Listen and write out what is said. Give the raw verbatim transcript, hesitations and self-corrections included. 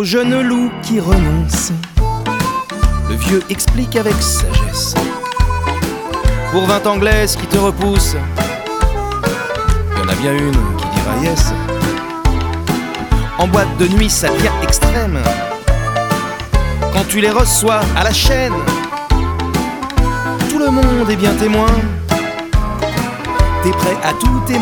Aux jeunes loups qui renoncent, le vieux explique avec sagesse. Pour vingt anglaises qui te repoussent, y en a bien une qui dira yes. En boîte de nuit ça devient extrême quand tu les reçois à la chaîne. Tout le monde est bien témoin, t'es prêt à tout témoin.